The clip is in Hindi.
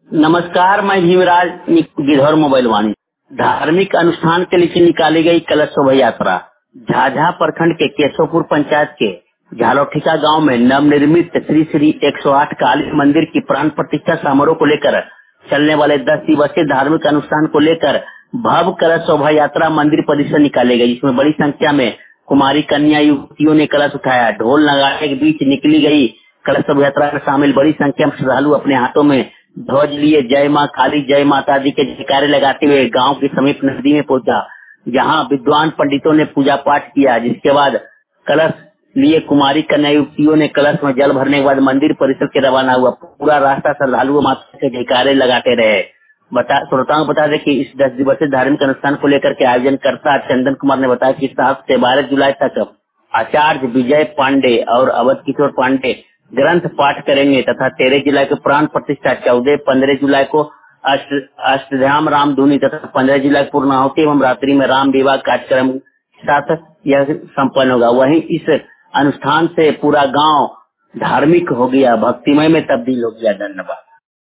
नमस्कार, मैं भीमराज गिधौर मोबाइल वाणी। धार्मिक अनुष्ठान के लिए निकाली गई कलश शोभा यात्रा झाझा प्रखंड के केशवपुर पंचायत के झालोठिका गांव में नवनिर्मित श्री श्री 108 काली मंदिर की प्राण प्रतिष्ठा समारोह को लेकर चलने वाले 10 दिवसीय धार्मिक अनुष्ठान को लेकर भव्य कलश शोभा यात्रा मंदिर परिसर निकाली गई, जिसमें बड़ी संख्या में कुमारी कन्या युवतियों ने कलश उठाया। ढोल नगाड़े के बीच निकली गई कलश शोभा यात्रा में शामिल बड़ी संख्या में श्रद्धालु अपने हाथों में ध्वज लिए जय माँ काली जय माता दी के जयकारे लगाते हुए गांव के समीप नदी में पहुंचा, जहां विद्वान पंडितों ने पूजा पाठ किया। जिसके बाद कलश लिए कुमारी कन्या युवतियों ने कलश में जल भरने के बाद मंदिर परिसर के रवाना हुआ। पूरा रास्ता श्रद्धालुओं माता के जयकारे लगाते रहे। श्रोताओं को बता दें कि इस 10 दिवसीय धार्मिक अनुष्ठान को लेकर के आयोजनकर्ता चंदन कुमार ने बताया कि 7 से 12 जुलाई तक आचार्य विजय पांडे और अवध किशोर पांडे ग्रंथ पाठ करेंगे तथा 13 जुलाई को प्राण प्रतिष्ठा, 14-15 जुलाई को अष्टधाम राम धुनी तथा 15 जुलाई को पूर्णाहुति एवं रात्रि में राम विवाह कार्यक्रम के साथ यह संपन्न होगा। वहीं इस अनुष्ठान से पूरा गांव धार्मिक हो गया, भक्तिमय में तब्दील हो गया। धन्यवाद।